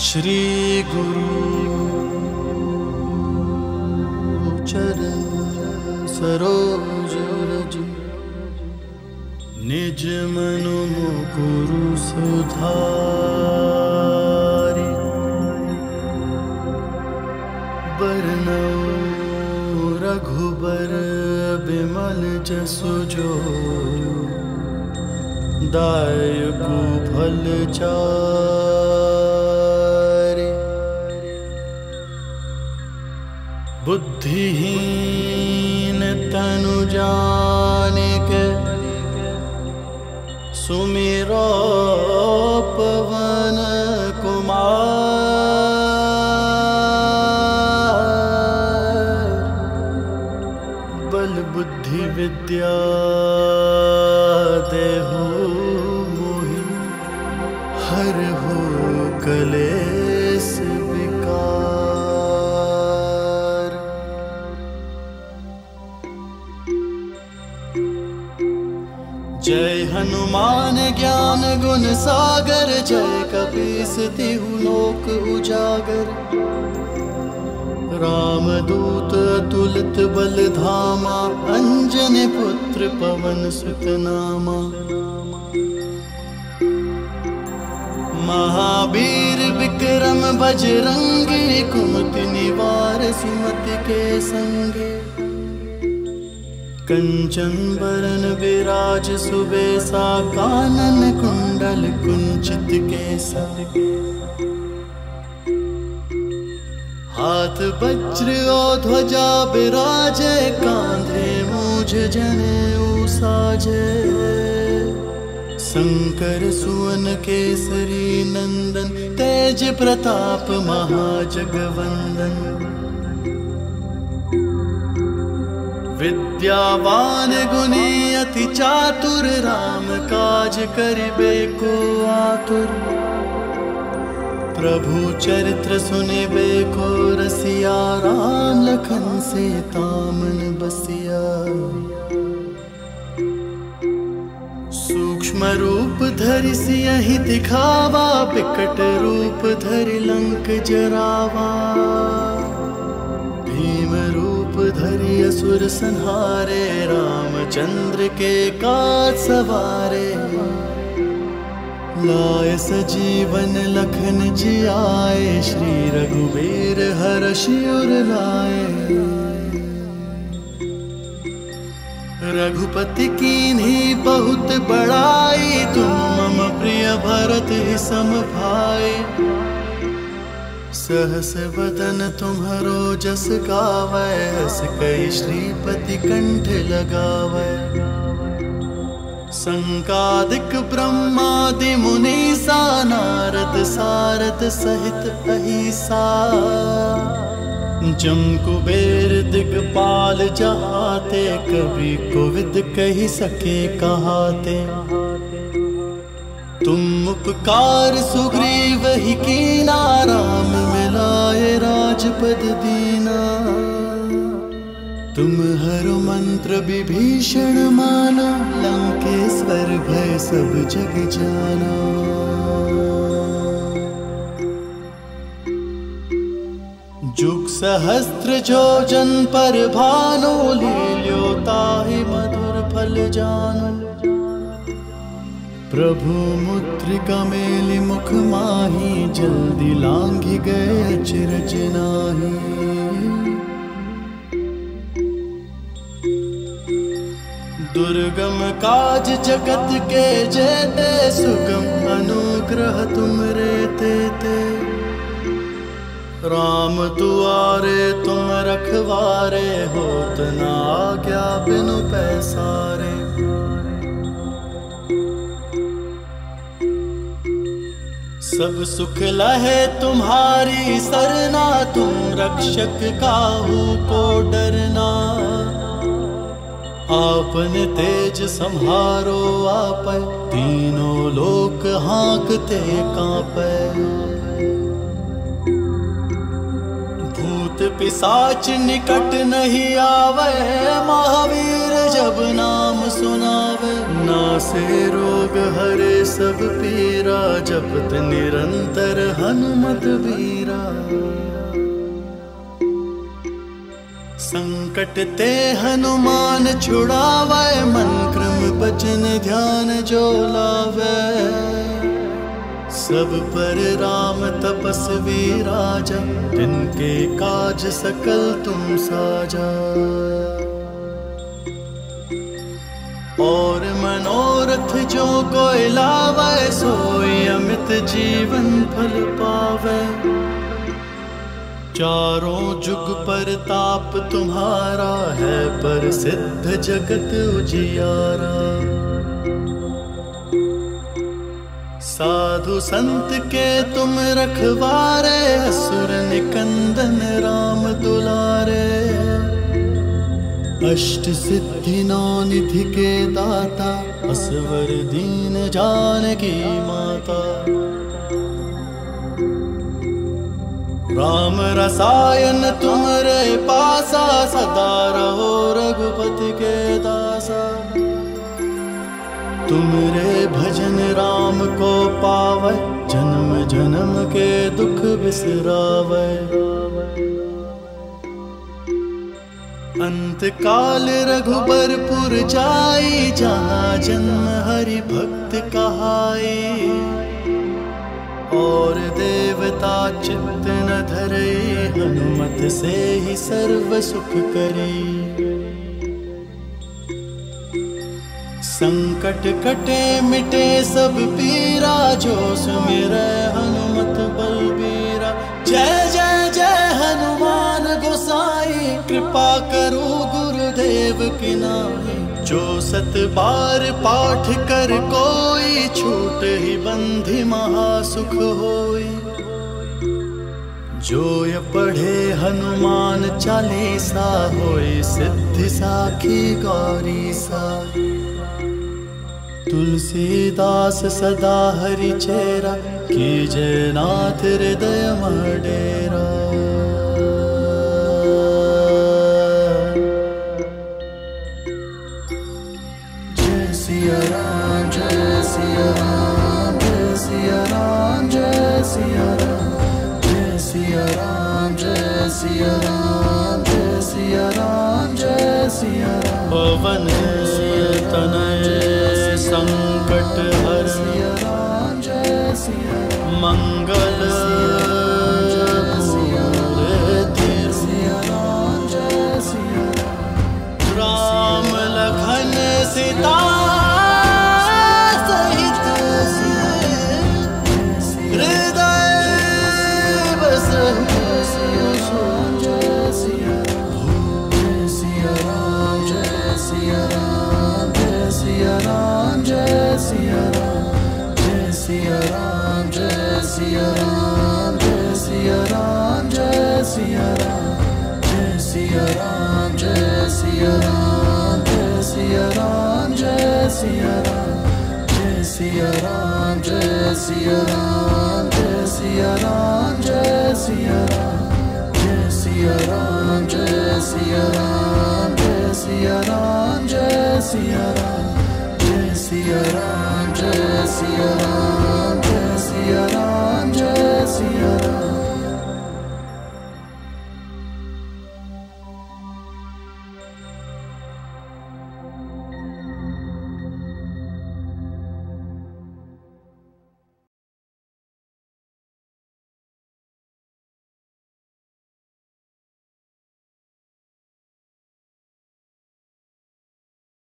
श्री गुरु चरण सरोज रज निज मनु मुकुरु सुधारि बरनौ रघुबर बिमल जसु जो दायकु फल चारि बुद्धिहीन तनु जानिके सुमिरो पवन कुमार बल बुद्धि विद्या देहु मोहि हरहु कलेस विकार। जय हनुमान ज्ञान गुण सागर जय कपीस तिहु लोक उजागर। रामदूत अतुलित बल धामा अंजनी पुत्र पवन सुत नामा। महावीर विक्रम बजरंगी कुमति निवार सुमति के संगे। कंचन बरन विराज सुबेसा कानन कुंडल कुंचित केसा। हाथ वज्र और ध्वजा बिराजे कांधे मूझ जनेऊ साजे। शंकर सुवन केसरी नंदन तेज प्रताप महाजगवंदन। विद्यावान गुणी अति चातुर राम काज करिबे को आतुर। प्रभु चरित्र सुनिबे को रसिया राम लखन सीता मन बसिया। सूक्ष्म रूप धरि सियहि दिखावा विकट रूप धरि लंक जरावा। भीम रूप धरि असुर संहारे रामचंद्र के काज सवारे। लाए सजीवन लखन जियाए श्री रघुवीर हर्षि उर लाए। रघुपति कीन्ही बहुत बड़ाई तुम मम प्रिय भरत सम भाई। सहस बदन तुम्हरो जस गावै हस कई श्रीपति कंठ लगावै। संकादिक ब्रह्मादि मुनीसा नारद सारद सहित अहिसा। जम कुबेर दिगपाल जहाते कवि कोविद कहि सके कहाते। तुम उपकार सुग्रीव ही कीना राम मिलाए राजपद दीना। तुम हर मंत्र विभीषण माना लंकेश्वर भय सब जग जाना। जुग सहस्त्र जोजन पर भानु लील्यो ताहि मधुर फल जानु। प्रभु मुद्रिका मेलि मुख माही जल्दी लांघि गए अचरज नाही। दुर्गम काज जगत के जेते सुगम अनुग्रह तुमरे तेते। राम दुआरे तुम रखवारे होत न आज्ञा बिनु पैसारे। सब सुख लहे तुम्हारी सरना तुम रक्षक काहू को डरना। आपने तेज संहारो आपै तीनों लोक हाँकते कांपै। भूत पिशाच निकट नहीं आवे महावीर जब नाम सुनावे। नासे रोग हरे सब पीरा, जपत निरंतर हनुमत बीरा। संकट ते हनुमान छुड़ावे, मन क्रम बचन ध्यान जो लावे। सब पर राम तपस्वी राजा, तिनके काज सकल तुम साजा। और मनोरथ जो कोई लावे, सोई अमित जीवन फल पावे। चारों जुग पर ताप तुम्हारा है, पर सिद्ध जगत उजियारा। साधु संत के तुम रखवारे, असुर निकंदन राम दुलारे। अष्ट सिद्धि नौ निधि के दाता, असवर दीन जानकी माता। राम रसायन तुम्हारे पासा, सदा रहो रघुपति के दासा। तुमरे भजन राम को पावै, जन्म जन्म के दुख बिसरावै। अंत काल रघुबरपुर जाई, जहाँ जन्म हरि भक्त कहाई। और देवता चित्त न धरे, हनुमत से ही सर्व सुख करे। संकट कटे मिटे सब पीरा, जो सुमिरै हनुमत बलबीरा। जय जय जय हनुमान गोसाई, कृपा करो गुरुदेव की नाई। जो सत बार पाठ कर कोई, छूट ही बंधि महासुख होई। जो ये पढ़े हनुमान चालीसा, होई सिद्धि साखी गौरी सा। तुलसीदास सदा हरि चेरा, कीजय नाथ हृदय डेरा। जय सिया राम जय सिया राम, जय सिया राम जय सिया राम। जय सिया राम जय सिया राम, जय सिया राम जय सिया राम। पवन तनय संकट हर, मंगल राम लखन सीता सहित, हृदय बसहु। जय सिया राम जय सिया राम, जय सिया राम जय सिया राम। जय सिया राम जय सिया राम, जय सिया राम जय सिया राम। जय सिया राम जय सिया राम, जय सिया राम जय सिया राम। जय सिया राम जय सिया राम, जय सिया राम जय सिया राम। जय सिया राम जय सिया राम, जय सिया राम जय सिया राम। जय सिया राम जय सिया राम।